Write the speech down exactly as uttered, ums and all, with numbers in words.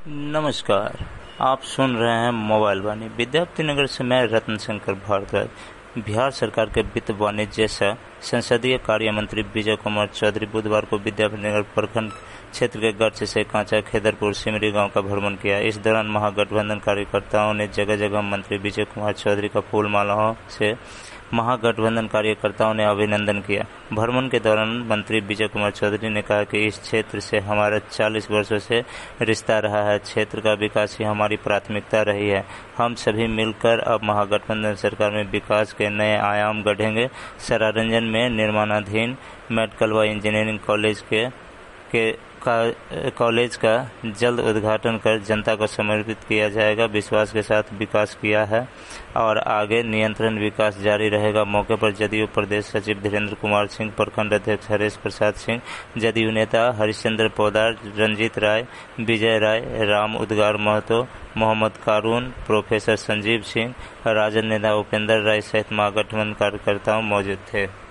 नमस्कार। आप सुन रहे हैं मोबाइल वाणी। विद्यार्थीनगर से मैं रत्न शंकर भारद्वाज। बिहार सरकार के वित्त वाणिज्य सह संसदीय कार्य मंत्री विजय कुमार चौधरी बुधवार को विद्यार्थीनगर प्रखंड क्षेत्र के गढ़ से कांचा खेदरपुर सिमरी गांव का भ्रमण किया। इस दौरान महागठबंधन कार्यकर्ताओं ने जगह जगह मंत्री विजय कुमार चौधरी का फूल मालाओं से महागठबंधन कार्यकर्ताओं ने अभिनंदन किया। भ्रमण के दौरान मंत्री विजय कुमार चौधरी ने कहा कि इस क्षेत्र से हमारा चालीस वर्षों से रिश्ता रहा है। क्षेत्र का विकास ही हमारी प्राथमिकता रही है। हम सभी मिलकर अब महागठबंधन सरकार में विकास के नए आयाम गढ़ेंगे। सरारंजन में निर्माणाधीन मेडिकल व इंजीनियरिंग कॉलेज के के का कॉलेज का जल्द उद्घाटन कर जनता को समर्पित किया जाएगा। विश्वास के साथ विकास किया है और आगे नियंत्रण विकास जारी रहेगा। मौके पर जदयू प्रदेश सचिव धीरेन्द्र कुमार सिंह, प्रखंड अध्यक्ष हरेश प्रसाद सिंह, जदयू नेता हरिश्चंद्र पौदार, रंजीत राय, विजय राय, राम उद्गार महतो, मोहम्मद कारून, प्रोफेसर संजीव सिंह, राजद नेता उपेंद्र राय सहित महागठबंधन कार्यकर्ताओं मौजूद थे।